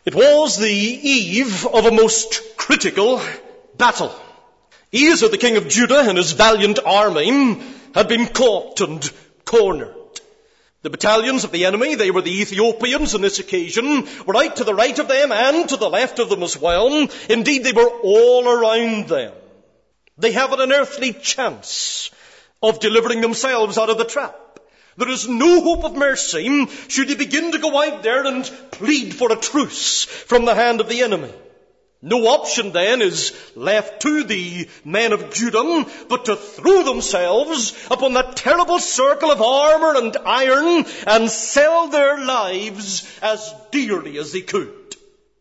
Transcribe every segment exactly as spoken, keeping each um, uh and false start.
It was the eve of a most critical battle. Asa, the king of Judah, and his valiant army had been caught and cornered. The battalions of the enemy, they were the Ethiopians on this occasion, were right to the right of them and to the left of them as well. Indeed, they were all around them. They haven't an earthly chance of delivering themselves out of the trap. There is no hope of mercy should they begin to go out there and plead for a truce from the hand of the enemy. No option then is left to the men of Judah but to throw themselves upon that terrible circle of armor and iron and sell their lives as dearly as they could.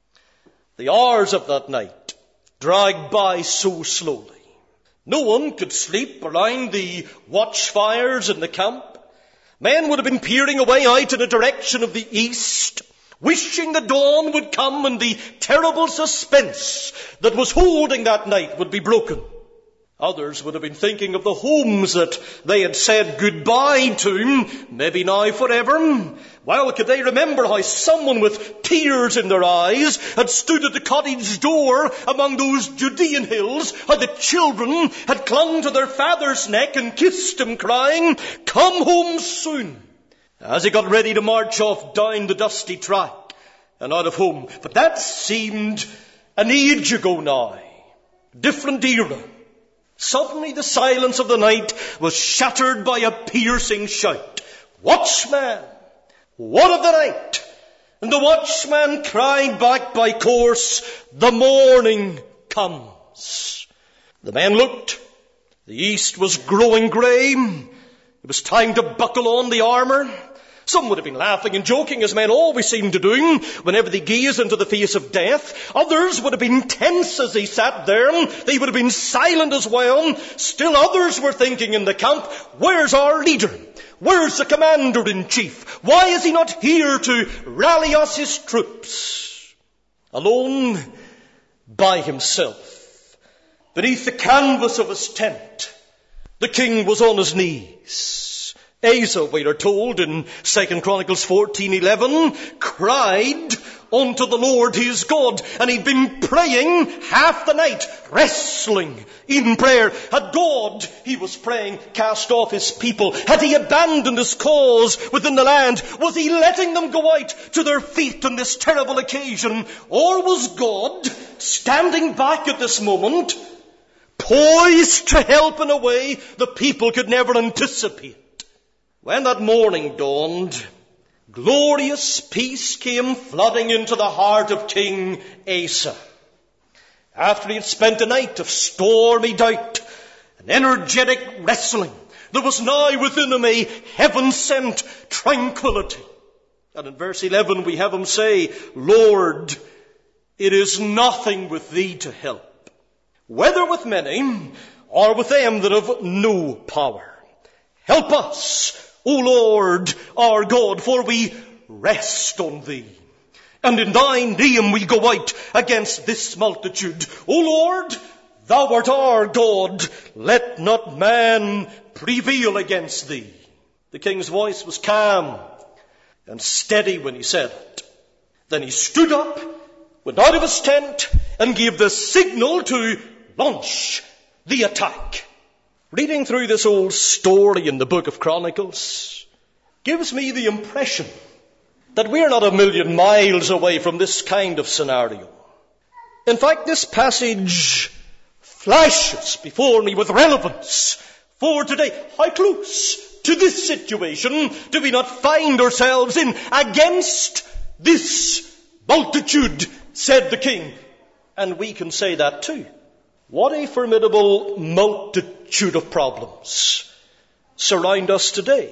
The hours of that night dragged by so slowly. No one could sleep around the watchfires in the camp. Men would have been peering away out in the direction of the east, wishing the dawn would come and the terrible suspense that was holding that night would be broken. Others would have been thinking of the homes that they had said goodbye to, maybe now forever. Well, could they remember how someone with tears in their eyes had stood at the cottage door among those Judean hills, how the children had clung to their father's neck and kissed him, crying, "Come home soon," as he got ready to march off down the dusty track and out of home. But that seemed an age ago now. Different era. Suddenly the silence of the night was shattered by a piercing shout. "Watchman, what of the night?" And the watchman cried back by course, "The morning comes." The men looked. The east was growing grey. It was time to buckle on the armour. Some would have been laughing and joking, as men always seem to do whenever they gaze into the face of death. Others would have been tense as they sat there. They would have been silent as well. Still others were thinking in the camp, "Where's our leader? Where's the commander-in-chief? Why is he not here to rally us his troops?" Alone, by himself, beneath the canvas of his tent, the king was on his knees. Asa, we are told in Second Chronicles fourteen eleven, cried unto the Lord his God, and he'd been praying half the night, wrestling in prayer. Had God, he was praying, cast off his people? Had he abandoned his cause within the land? Was he letting them go out to their feet on this terrible occasion? Or was God standing back at this moment, poised to help in a way the people could never anticipate? When that morning dawned, glorious peace came flooding into the heart of King Asa. After he had spent a night of stormy doubt and energetic wrestling, there was now within him a heaven-sent tranquility. And in verse eleven we have him say, "Lord, it is nothing with thee to help, whether with many or with them that have no power. Help us, O Lord our God, for we rest on thee. And in thy name we go out against this multitude. O Lord, thou art our God. Let not man prevail against thee." The king's voice was calm and steady when he said it. Then he stood up, went out of his tent, and gave the signal to launch the attack. Reading through this old story in the book of Chronicles gives me the impression that we're not a million miles away from this kind of scenario. In fact, this passage flashes before me with relevance for today. How close to this situation do we not find ourselves in? "Against this multitude," said the king. And we can say that too. What a formidable multitude of problems surround us today.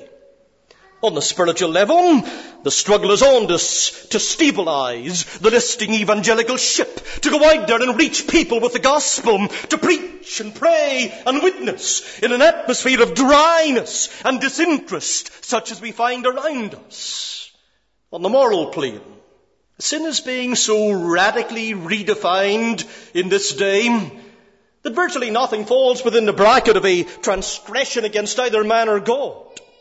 On the spiritual level, the struggle is on to, to stabilize the listing evangelical ship, to go out there and reach people with the gospel, to preach and pray and witness in an atmosphere of dryness and disinterest such as we find around us. On the moral plane, sin is being so radically redefined in this day that virtually nothing falls within the bracket of a transgression against either man or God.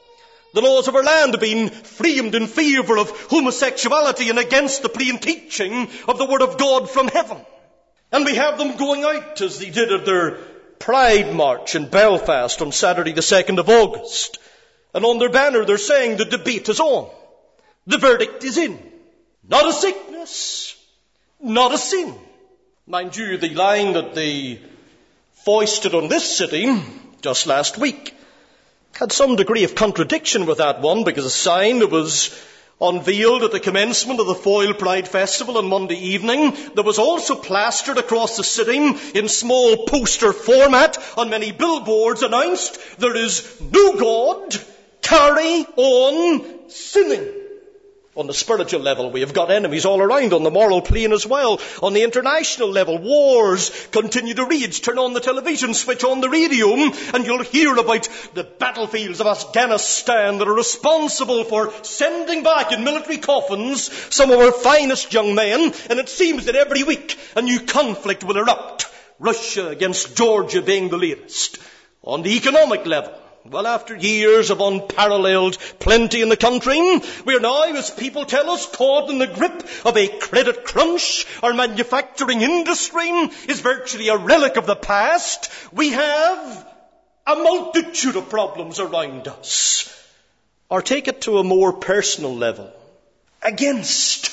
The laws of our land have been framed in favour of homosexuality and against the plain teaching of the Word of God from heaven. And we have them going out as they did at their Pride March in Belfast on Saturday the second of August. And on their banner they're saying the debate is on. The verdict is in. Not a sickness, not a sin. Mind you, the line that they foisted on this city just last week had some degree of contradiction with that one, because a sign that was unveiled at the commencement of the Foyle Pride Festival on Monday evening, that was also plastered across the city in small poster format on many billboards, announced, "There is no God, carry on sinning." On the spiritual level, we have got enemies all around. On the moral plane as well. On the international level, wars continue to rage. Turn on the television, switch on the radio, and you'll hear about the battlefields of Afghanistan that are responsible for sending back in military coffins some of our finest young men. And it seems that every week a new conflict will erupt. Russia against Georgia being the latest. On the economic level, well, after years of unparalleled plenty in the country, we are now, as people tell us, caught in the grip of a credit crunch. Our manufacturing industry is virtually a relic of the past. We have a multitude of problems around us. Or take it to a more personal level. Against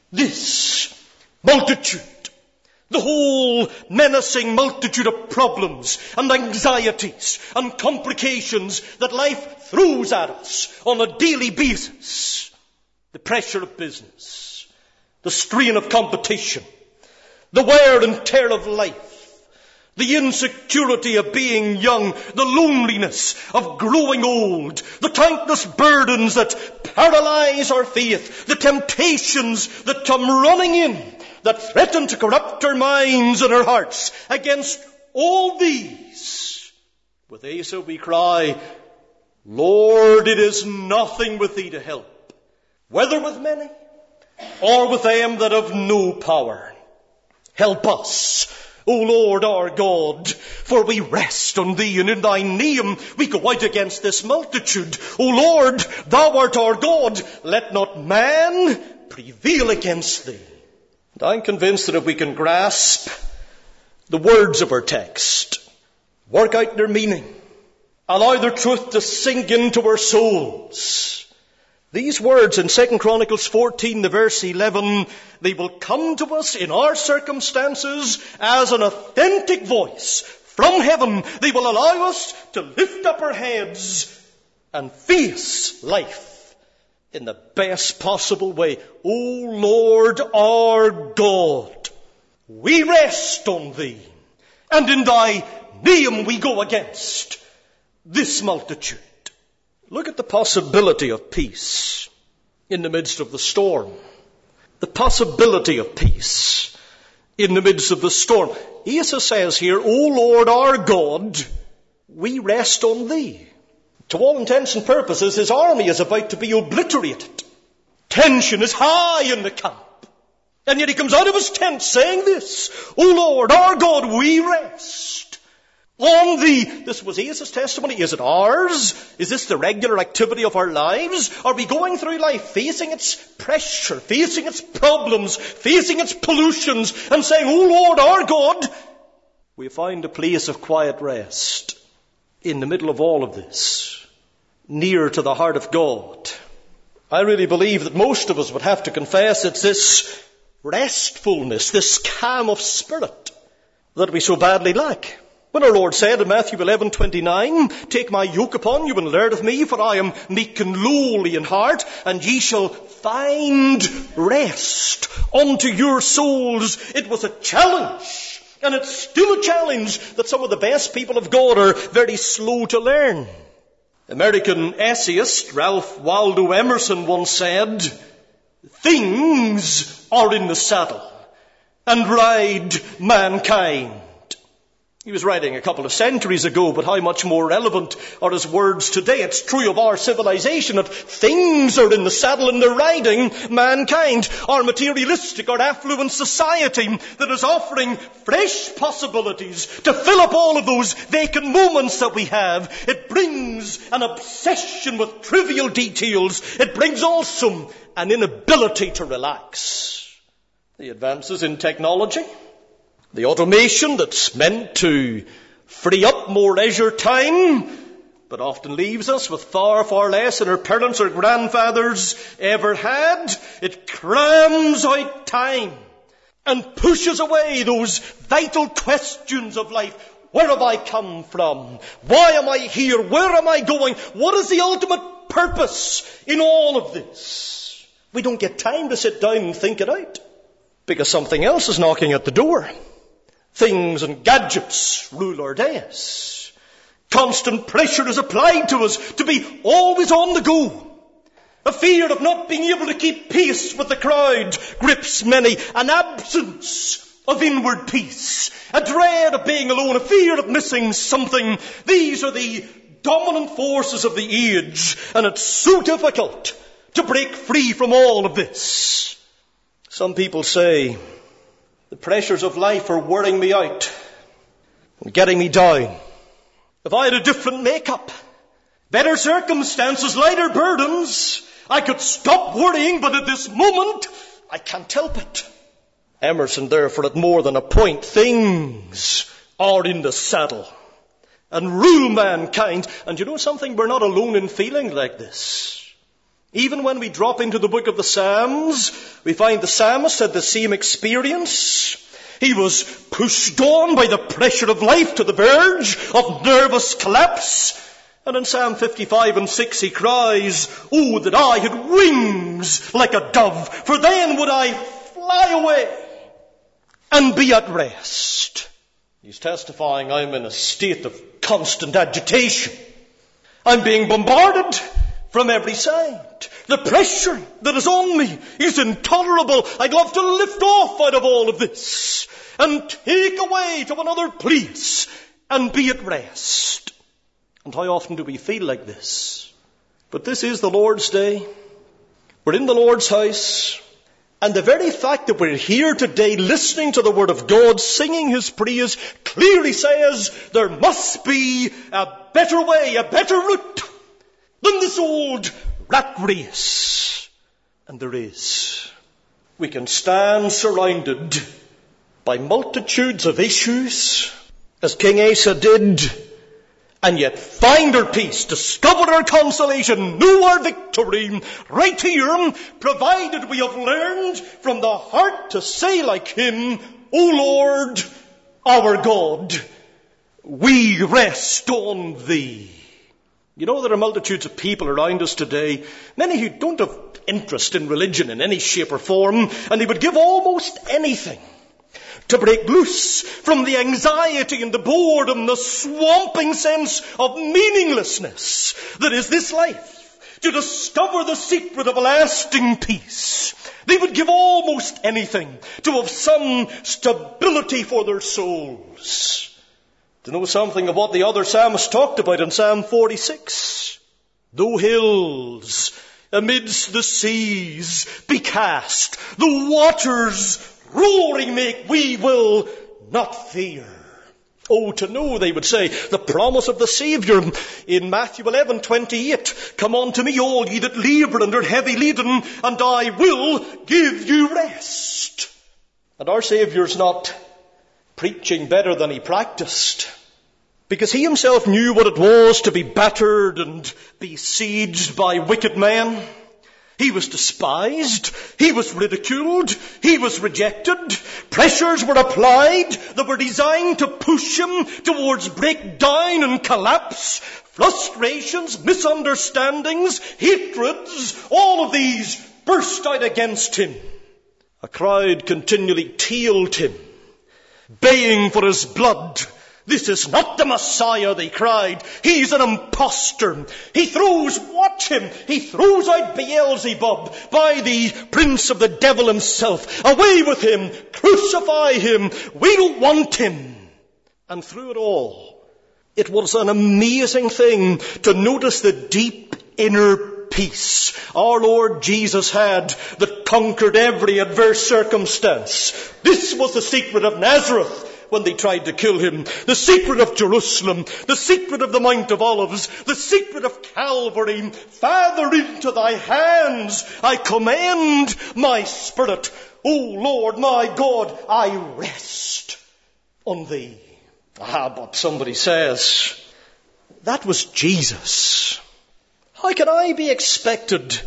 this multitude, the whole menacing multitude of problems and anxieties and complications that life throws at us on a daily basis. The pressure of business, the strain of competition, the wear and tear of life, the insecurity of being young, the loneliness of growing old, the countless burdens that paralyze our faith, the temptations that come running in, that threaten to corrupt our minds and our hearts. Against all these, with Asa we cry, "Lord, it is nothing with thee to help, whether with many or with them that have no power. Help us, O Lord our God, for we rest on thee, and in thy name we go out against this multitude. O Lord, thou art our God, let not man prevail against thee." I'm convinced that if we can grasp the words of our text, work out their meaning, allow their truth to sink into our souls, these words in Second Chronicles fourteen, the verse eleven, they will come to us in our circumstances as an authentic voice from heaven. They will allow us to lift up our heads and face life in the best possible way. O Lord our God, we rest on thee, and in thy name we go against this multitude. Look at the possibility of peace in the midst of the storm. The possibility of peace in the midst of the storm. Asa says here, "O Lord our God, we rest on thee." To all intents and purposes, his army is about to be obliterated. Tension is high in the camp. And yet he comes out of his tent saying this, "O Lord, our God, we rest on thee." This was Asa's testimony. Is it ours? Is this the regular activity of our lives? Are we going through life facing its pressure, facing its problems, facing its pollutions, and saying, "O Lord, our God, we find a place of quiet rest in the middle of all of this, near to the heart of God"? I really believe that most of us would have to confess it's this restfulness, this calm of spirit that we so badly lack. When our Lord said in Matthew eleven twenty-nine, "Take my yoke upon you and learn of me, for I am meek and lowly in heart, and ye shall find rest unto your souls." It was a challenge, and it's still a challenge that some of the best people of God are very slow to learn. American essayist Ralph Waldo Emerson once said, "Things are in the saddle and ride mankind." He was writing a couple of centuries ago, but how much more relevant are his words today? It's true of our civilization that things are in the saddle and they're riding mankind. Our materialistic, our affluent society that is offering fresh possibilities to fill up all of those vacant moments that we have. It brings an obsession with trivial details. It brings also an inability to relax. The advances in technology, the automation that's meant to free up more leisure time, but often leaves us with far, far less than our parents or grandfathers ever had. It crams out time and pushes away those vital questions of life. Where have I come from? Why am I here? Where am I going? What is the ultimate purpose in all of this? We don't get time to sit down and think it out because something else is knocking at the door. Things and gadgets rule our days. Constant pressure is applied to us to be always on the go. A fear of not being able to keep pace with the crowd grips many. An absence of inward peace. A dread of being alone. A fear of missing something. These are the dominant forces of the age. And it's so difficult to break free from all of this. Some people say, the pressures of life are wearing me out and getting me down. If I had a different makeup, better circumstances, lighter burdens, I could stop worrying, but at this moment, I can't help it. Emerson, therefore, at more than a point, things are in the saddle and rule mankind. And you know something? We're not alone in feeling like this. Even when we drop into the book of the Psalms, we find the psalmist had the same experience. He was pushed on by the pressure of life to the verge of nervous collapse. And in Psalm fifty-five and six he cries, "Oh, that I had wings like a dove, for then would I fly away and be at rest." He's testifying, I'm in a state of constant agitation. I'm being bombarded from every side. The pressure that is on me is intolerable. I'd love to lift off out of all of this and take away to another place and be at rest. And how often do we feel like this? But this is the Lord's day. We're in the Lord's house. And the very fact that we're here today listening to the Word of God, singing His praise, clearly says there must be a better way, a better route than this old rat race. And there is. We can stand surrounded by multitudes of issues, as King Asa did, and yet find our peace, discover our consolation, know our victory right here, provided we have learned from the heart to say like him, O Lord, our God, we rest on Thee. You know, there are multitudes of people around us today, many who don't have interest in religion in any shape or form, and they would give almost anything to break loose from the anxiety and the boredom, the swamping sense of meaninglessness that is this life, to discover the secret of a lasting peace. They would give almost anything to have some stability for their souls. To know something of what the other psalmist talked about in Psalm forty-six. Though hills amidst the seas be cast, the waters roaring make, we will not fear. Oh, to know, they would say, the promise of the Saviour in Matthew eleven twenty-eight. Come unto me, all ye that labour and are heavy laden, and I will give you rest. And our Saviour's not preaching better than he practiced, because he himself knew what it was to be battered and besieged by wicked men. He was despised. He was ridiculed. He was rejected. Pressures were applied that were designed to push him towards breakdown and collapse. Frustrations, misunderstandings, hatreds, all of these burst out against him. A crowd continually tailed him, baying for his blood. This is not the Messiah, they cried. He's an impostor. He throws, watch him, he throws out Beelzebub by the prince of the devil himself. Away with him, crucify him, we don't want him. And through it all, it was an amazing thing to notice the deep inner peace our Lord Jesus had that conquered every adverse circumstance. This was the secret of Nazareth when they tried to kill him, the secret of Jerusalem, the secret of the Mount of Olives, the secret of Calvary. Father, into thy hands I commend my spirit. O Lord my God, I rest on thee. Ah, but somebody says, that was Jesus. How can I be expected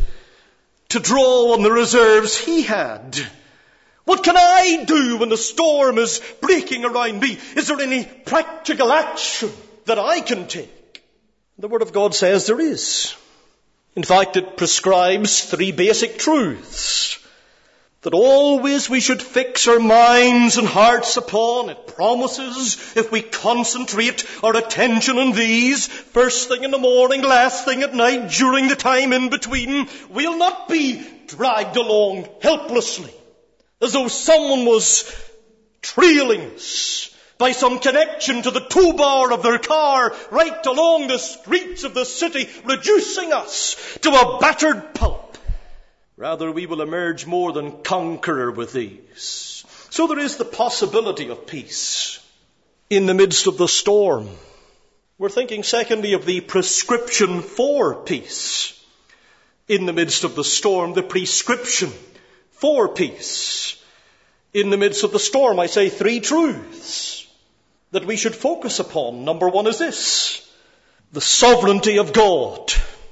to draw on the reserves he had? What can I do when the storm is breaking around me? Is there any practical action that I can take? The Word of God says there is. In fact, it prescribes three basic truths that always we should fix our minds and hearts upon. It promises, if we concentrate our attention on these, first thing in the morning, last thing at night, during the time in between, we'll not be dragged along helplessly, as though someone was trailing us by some connection to the tow bar of their car right along the streets of the city, reducing us to a battered pulp. Rather, we will emerge more than conqueror with these. So there is the possibility of peace in the midst of the storm. We're thinking, secondly, of the prescription for peace in the midst of the storm. The prescription for peace in the midst of the storm. I say three truths that we should focus upon. Number one is this: the sovereignty of God.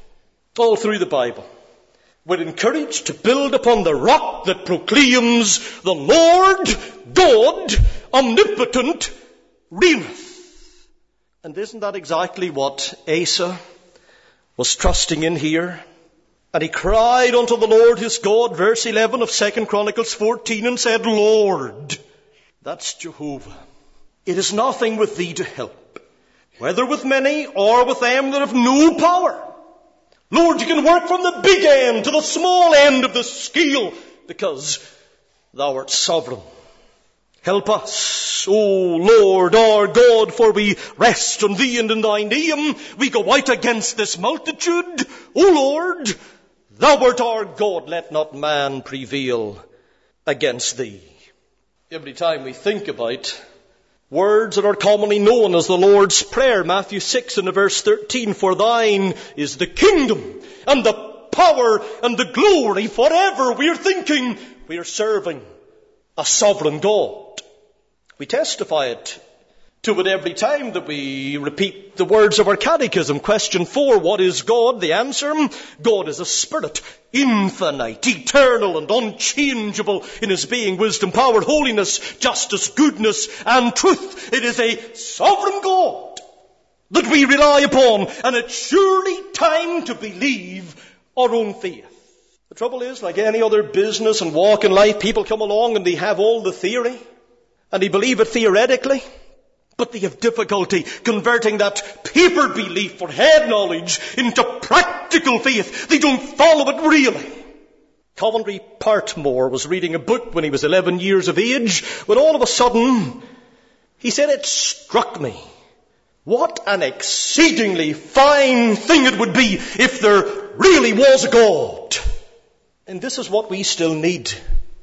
All through the Bible, we're encouraged to build upon the rock that proclaims the Lord God omnipotent reigneth. And isn't that exactly what Asa was trusting in here? And he cried unto the Lord his God, verse eleven of Second Chronicles fourteen, and said, Lord, that's Jehovah, it is nothing with thee to help, whether with many or with them that have no power. Lord, you can work from the big end to the small end of the scale, because thou art sovereign. Help us, O Lord our God, for we rest on thee and in thy name. We go out against this multitude. O Lord, thou art our God, let not man prevail against thee. Every time we think about words that are commonly known as the Lord's Prayer, Matthew six and verse thirteen, for thine is the kingdom and the power and the glory forever. We are thinking we are serving a sovereign God. We testify it to it every time that we repeat the words of our catechism. Question four, what is God? The answer, God is a spirit, infinite, eternal and unchangeable in his being, wisdom, power, holiness, justice, goodness and truth. It is a sovereign God that we rely upon, and it's surely time to believe our own faith. The trouble is, like any other business and walk in life, people come along and they have all the theory and they believe it theoretically, but they have difficulty converting that paper belief or head knowledge into practical faith. They don't follow it really. Coventry Partmore was reading a book when he was eleven years of age, when all of a sudden he said, it struck me what an exceedingly fine thing it would be if there really was a God. And this is what we still need.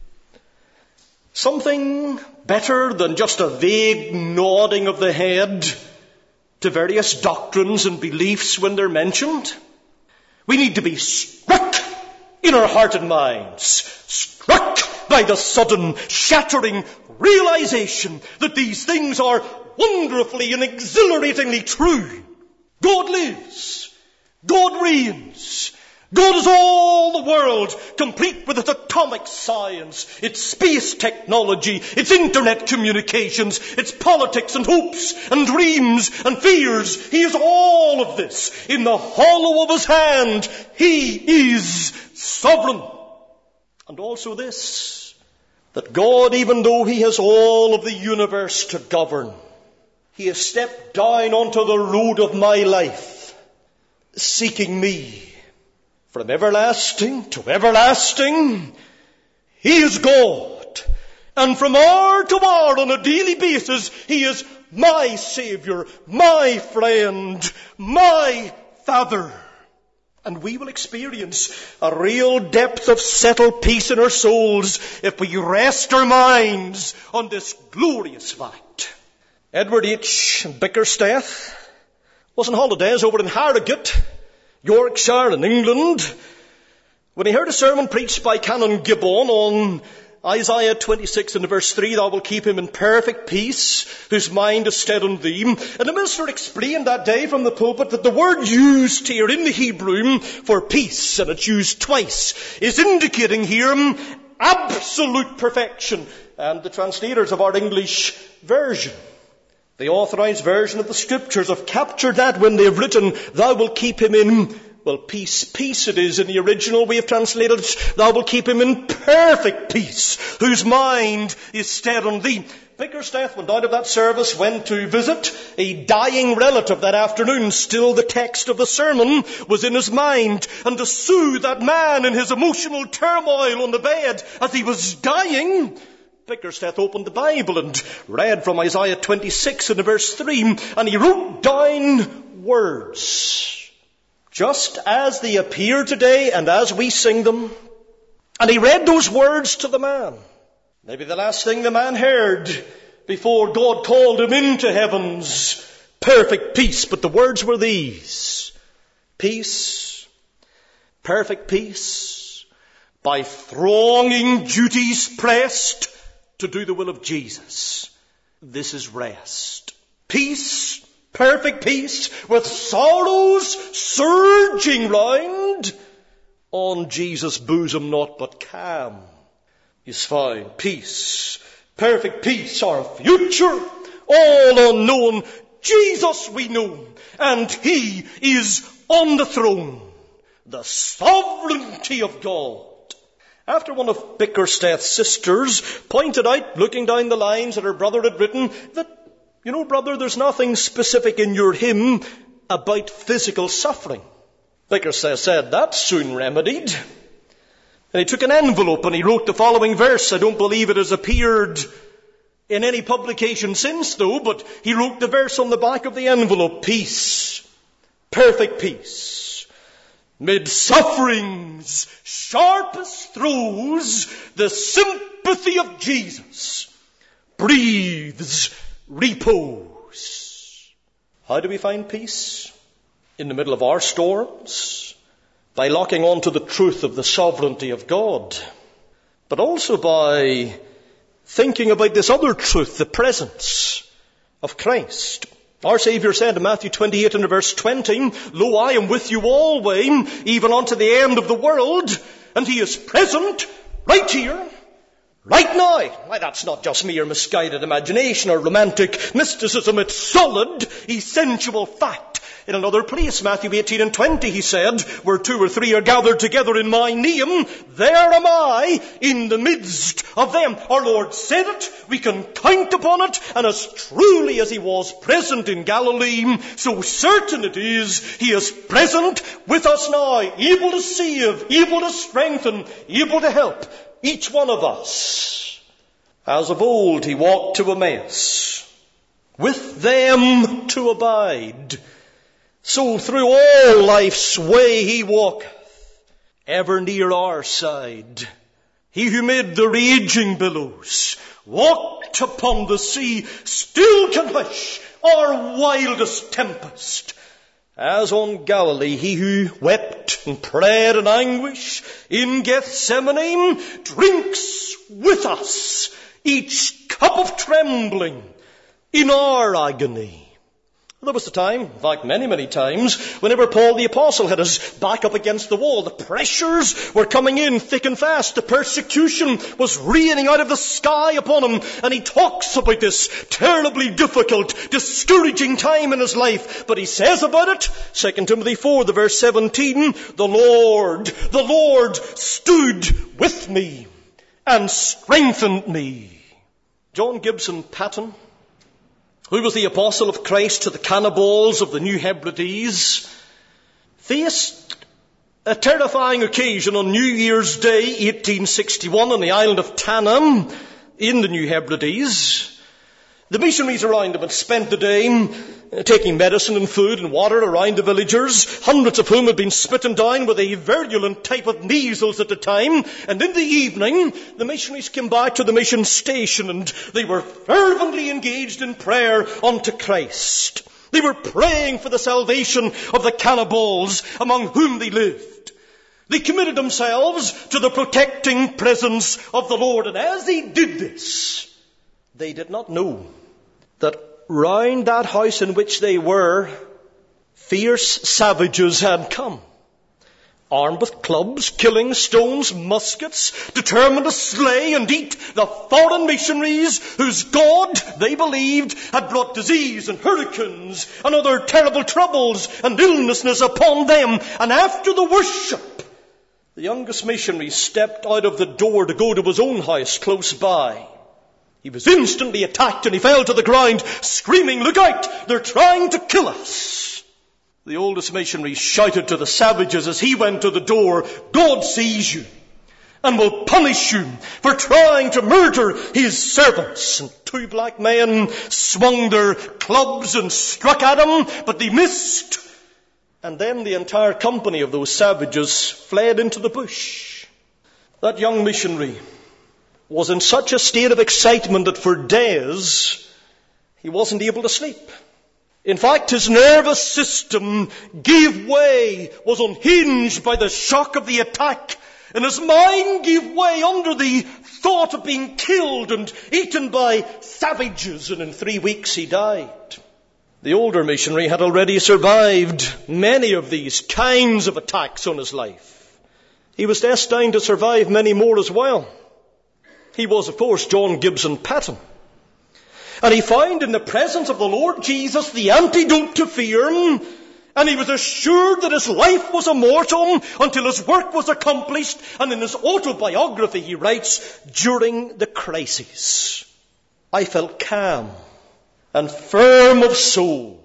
Something better than just a vague nodding of the head to various doctrines and beliefs when they're mentioned. We need to be struck in our heart and minds, struck by the sudden shattering realization that these things are wonderfully and exhilaratingly true. God lives. God reigns. God is all the world, complete with its atomic science, its space technology, its internet communications, its politics and hopes and dreams and fears. He is all of this in the hollow of his hand. He is sovereign. And also this, that God, even though he has all of the universe to govern, he has stepped down onto the road of my life, seeking me. From everlasting to everlasting, he is God. And from hour to hour on a daily basis, he is my Saviour, my friend, my Father. And we will experience a real depth of settled peace in our souls if we rest our minds on this glorious fact. Edward H. Bickersteth was on holidays over in Harrogate, Yorkshire in England, when he heard a sermon preached by Canon Gibbon on Isaiah twenty-six and verse three, thou will keep him in perfect peace, whose mind is stayed on thee. And the minister explained that day from the pulpit that the word used here in the Hebrew for peace, and it's used twice, is indicating here absolute perfection. And the translators of our English version, the authorized version of the scriptures, have captured that when they've written, thou will keep him in, well, peace, peace it is in the original. We have translated, thou will keep him in perfect peace, whose mind is stayed on thee. Bickersteth went out of that service, went to visit a dying relative that afternoon. Still the text of the sermon was in his mind. And to soothe that man in his emotional turmoil on the bed as he was dying, Bickersteth opened the Bible and read from Isaiah twenty-six and verse three, and he wrote down words just as they appear today and as we sing them. And he read those words to the man. Maybe the last thing the man heard before God called him into heaven's perfect peace. But the words were these: peace, perfect peace, by thronging duties pressed to do the will of Jesus. This is rest. Peace, perfect peace, with sorrows surging round, on Jesus' bosom naught but calm is found. Peace, perfect peace, our future, all unknown. Jesus we know, and he is on the throne. The sovereignty of God. After one of Bickersteth's sisters pointed out, looking down the lines that her brother had written, that, you know, brother, there's nothing specific in your hymn about physical suffering. Bickersteth said, that's soon remedied. And he took an envelope and he wrote the following verse. I don't believe it has appeared in any publication since, though, but he wrote the verse on the back of the envelope: peace, perfect peace, mid suffering's sharpest throes, the sympathy of Jesus breathes repose. How do we find peace? In the middle of our storms, by locking on to the truth of the sovereignty of God, but also by thinking about this other truth, the presence of Christ. Our Saviour said in Matthew twenty-eight and verse twenty, lo, I am with you always, even unto the end of the world. And he is present right here, right now. Why, that's not just mere misguided imagination or romantic mysticism. It's solid, essential fact. In another place, Matthew eighteen and twenty, he said, where two or three are gathered together in my name, there am I in the midst of them. Our Lord said it, we can count upon it, and as truly as he was present in Galilee, so certain it is he is present with us now, able to save, able to strengthen, able to help each one of us. As of old he walked to Emmaus, with them to abide. So through all life's way he walketh, ever near our side. He who made the raging billows, walked upon the sea, still can hush our wildest tempest. As on Galilee, he who wept and prayed in anguish in Gethsemane drinks with us each cup of trembling in our agony. There was a time, in fact many, many times, whenever Paul the Apostle had his back up against the wall. The pressures were coming in thick and fast. The persecution was raining out of the sky upon him. And he talks about this terribly difficult, discouraging time in his life. But he says about it, Second Timothy four, the verse seventeen, the Lord, the Lord stood with me and strengthened me. John Gibson Paton, who was the apostle of Christ to the cannibals of the New Hebrides, faced a terrifying occasion on New Year's Day, eighteen sixty-one, on the island of Tanna in the New Hebrides. The missionaries around him had spent the day uh, taking medicine and food and water around the villagers, hundreds of whom had been smitten down with a virulent type of measles at the time. And in the evening, the missionaries came back to the mission station, and they were fervently engaged in prayer unto Christ. They were praying for the salvation of the cannibals among whom they lived. They committed themselves to the protecting presence of the Lord. And as they did this, they did not know that round that house in which they were, fierce savages had come, armed with clubs, killing stones, muskets, determined to slay and eat the foreign missionaries whose God, they believed, had brought disease and hurricanes and other terrible troubles and illnesses upon them. And after the worship, the youngest missionary stepped out of the door to go to his own house close by. He was instantly attacked and he fell to the ground, screaming, "Look out! They're trying to kill us!" The oldest missionary shouted to the savages as he went to the door, "God sees you and will punish you for trying to murder his servants." And two black men swung their clubs and struck at him, but they missed. And then the entire company of those savages fled into the bush. That young missionary was in such a state of excitement that for days he wasn't able to sleep. In fact, his nervous system gave way, was unhinged by the shock of the attack, and his mind gave way under the thought of being killed and eaten by savages, and in three weeks he died. The older missionary had already survived many of these kinds of attacks on his life. He was destined to survive many more as well. He was, of course, John Gibson Paton. And he found in the presence of the Lord Jesus the antidote to fear, and he was assured that his life was immortal until his work was accomplished. And in his autobiography he writes, "During the crisis, I felt calm and firm of soul,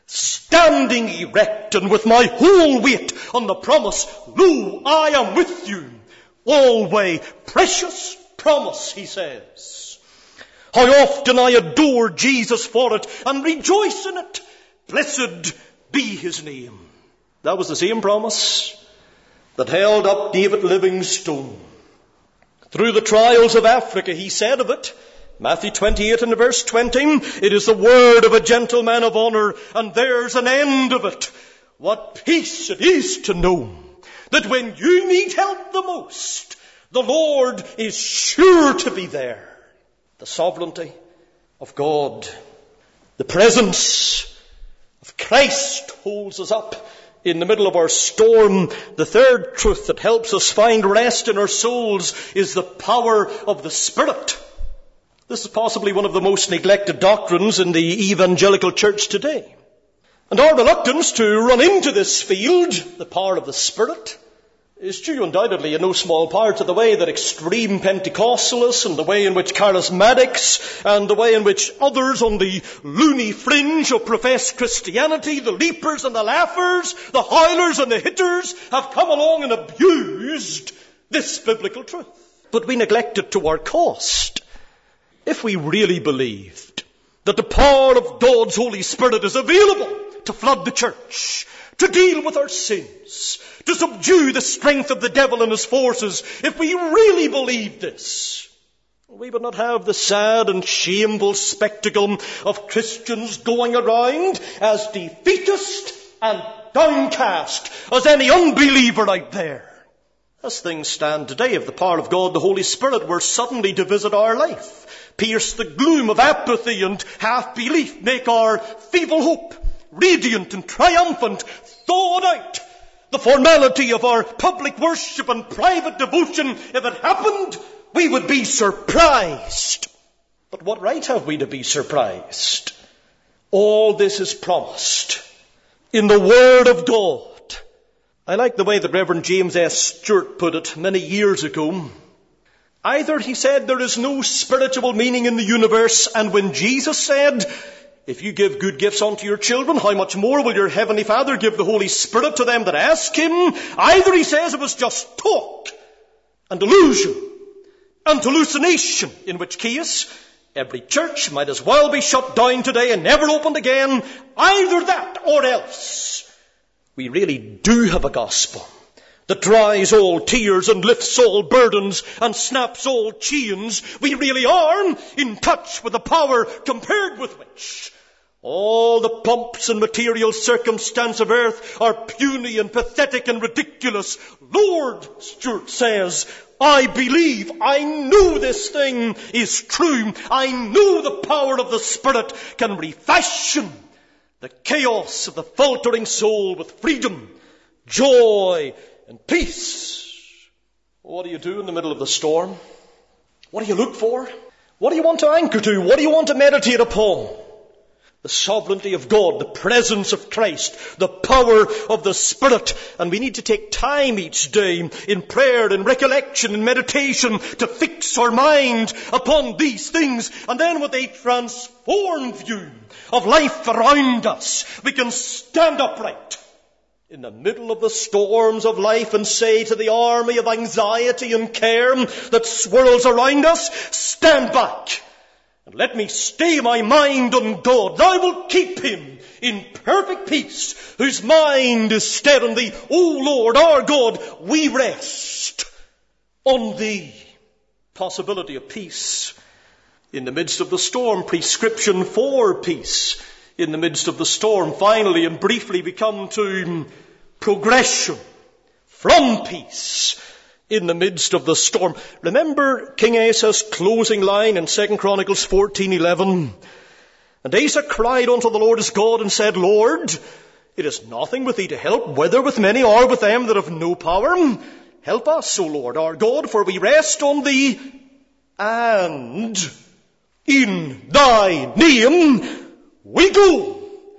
standing erect and with my whole weight on the promise, 'Lo, I am with you always.'" Precious promise, he says. How often I adore Jesus for it and rejoice in it. Blessed be his name. That was the same promise that held up David Livingstone. Through the trials of Africa, he said of it, Matthew twenty-eight and verse twenty, "It is the word of a gentleman of honor, and there's an end of it. What peace it is to know that when you need help the most, the Lord is sure to be there." The sovereignty of God, the presence of Christ holds us up in the middle of our storm. The third truth that helps us find rest in our souls is the power of the Spirit. This is possibly one of the most neglected doctrines in the evangelical church today. And our reluctance to run into this field, the power of the Spirit, is due undoubtedly in no small part to the way that extreme Pentecostalists and the way in which charismatics and the way in which others on the loony fringe of professed Christianity, the leapers and the laughers, the howlers and the hitters, have come along and abused this biblical truth. But we neglect it to our cost. If we really believed that the power of God's Holy Spirit is available to flood the church, to deal with our sins, to subdue the strength of the devil and his forces, if we really believed this, we would not have the sad and shameful spectacle of Christians going around as defeatist and downcast as any unbeliever out there. As things stand today, if the power of God, the Holy Spirit, were suddenly to visit our life, pierce the gloom of apathy and half-belief, make our feeble hope radiant and triumphant, thaw out the formality of our public worship and private devotion, if it happened, we would be surprised. But what right have we to be surprised? All this is promised in the Word of God. I like the way that Reverend James S. Stewart put it many years ago. Either, he said, there is no spiritual meaning in the universe, and when Jesus said, "If you give good gifts unto your children, how much more will your heavenly Father give the Holy Spirit to them that ask him?" Either, he says, it was just talk and illusion and hallucination, in which case Every church might as well be shut down today and never opened again. Either that or else. We really do have a gospel that dries all tears and lifts all burdens and snaps all chains. We really are in touch with a power compared with which all the pomps and material circumstance of earth are puny and pathetic and ridiculous. Lord, Stuart says, I believe, I know this thing is true. I know the power of the Spirit can refashion the chaos of the faltering soul with freedom, joy, and peace. What do you do in the middle of the storm? What do you look for? What do you want to anchor to? What do you want to meditate upon? The sovereignty of God, the presence of Christ, the power of the Spirit. And we need to take time each day in prayer and recollection and meditation to fix our mind upon these things. And then with a transformed view of life around us, we can stand upright in the middle of the storms of life and say to the army of anxiety and care that swirls around us, stand back and let me stay my mind on God. I will keep him in perfect peace whose mind is stayed on thee. O Lord, our God, we rest on thee. Possibility of peace in the midst of the storm. Prescription for peace in the midst of the storm. Finally and briefly we come to progression from peace in the midst of the storm. Remember King Asa's closing line in Second Chronicles fourteen eleven. And Asa cried unto the Lord his God and said, Lord, it is nothing with thee to help, whether with many or with them that have no power. Help us, O Lord our God, for we rest on thee, and in thy name we go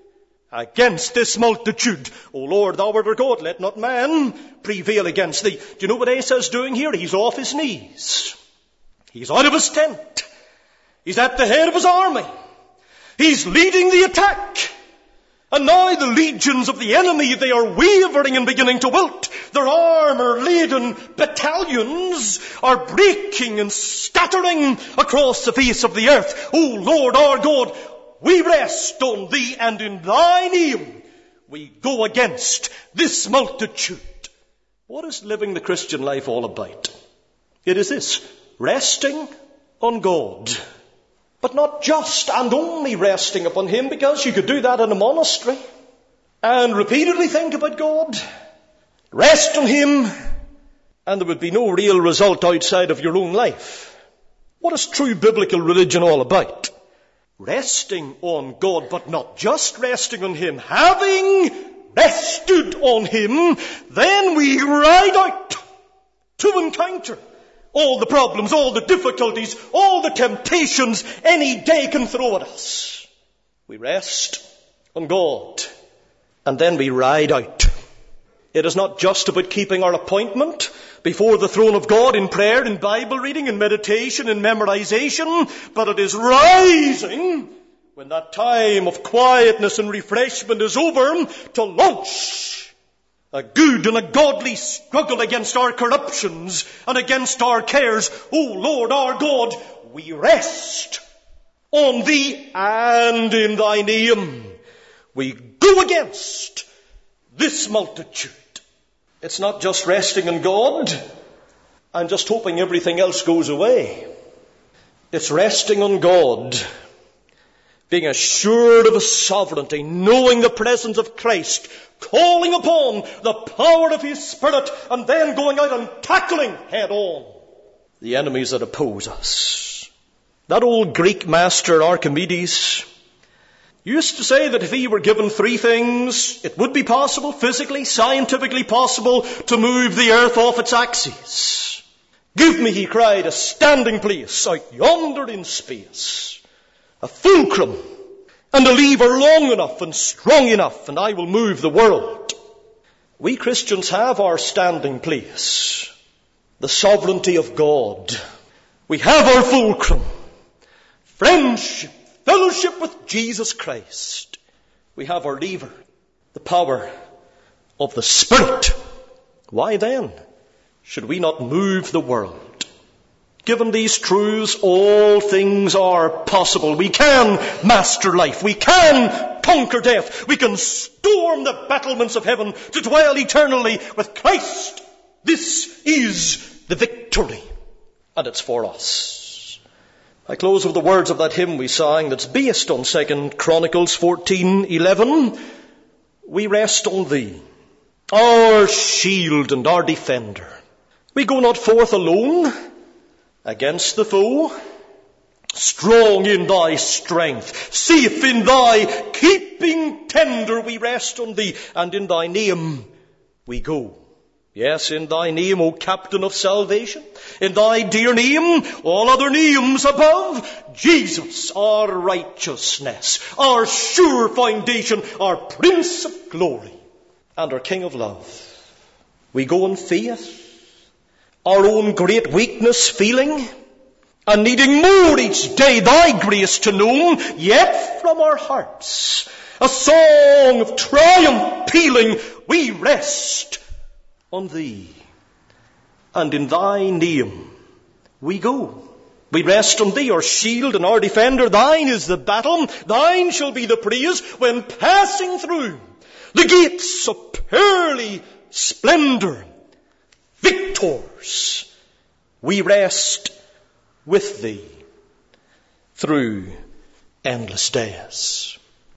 against this multitude. O Lord, thou art our God, let not man prevail against thee. Do you know what Asa's doing here? He's off his knees. He's out of his tent. He's at the head of his army. He's leading the attack. And now the legions of the enemy, they are wavering and beginning to wilt. Their armour-laden battalions are breaking and scattering across the face of the earth. O Lord our God, we rest on thee, and in thy name we go against this multitude. What is living the Christian life all about? It is this, resting on God. But not just and only resting upon him, because you could do that in a monastery and repeatedly think about God. Rest on him, and there would be no real result outside of your own life. What is true biblical religion all about? Resting on God, but not just resting on him. Having rested on him, then we ride out to encounter all the problems, all the difficulties, all the temptations any day can throw at us. We rest on God, and then we ride out. It is not just about keeping our appointment before the throne of God in prayer, in Bible reading, in meditation, in memorization, but it is rising when that time of quietness and refreshment is over to launch a good and a godly struggle against our corruptions and against our cares. O Lord our God, we rest on thee, and in thy name we go against this multitude. It's not just resting in God and just hoping everything else goes away. It's resting on God, being assured of his sovereignty, knowing the presence of Christ, calling upon the power of his Spirit, and then going out and tackling head on the enemies that oppose us. That old Greek master Archimedes used to say that if he were given three things, it would be possible, physically, scientifically possible, to move the earth off its axis. Give me, he cried, a standing place out yonder in space, a fulcrum, and a lever long enough and strong enough, and I will move the world. We Christians have our standing place, the sovereignty of God. We have our fulcrum, friendship, fellowship with Jesus Christ. We have our lever, the power of the Spirit. Why then should we not move the world? Given these truths, all things are possible. We can master life. We can conquer death. We can storm the battlements of heaven to dwell eternally with Christ. This is the victory, and it's for us. I close with the words of that hymn we sang that's based on Second Chronicles fourteen eleven. We rest on thee, our shield and our defender. We go not forth alone against the foe, strong in thy strength, safe in thy keeping tender. We rest on thee, and in thy name we go. Yes, in thy name, O Captain of salvation, in thy dear name, all other names above, Jesus, our righteousness, our sure foundation, our Prince of glory, and our King of love. We go in faith, our own great weakness feeling, and needing more each day thy grace to know, yet from our hearts a song of triumph pealing, we rest on thee, and in thy name we go. We rest on thee, our shield and our defender. Thine is the battle, thine shall be the praise when passing through the gates of pearly splendor. Victors, we rest with thee through endless days.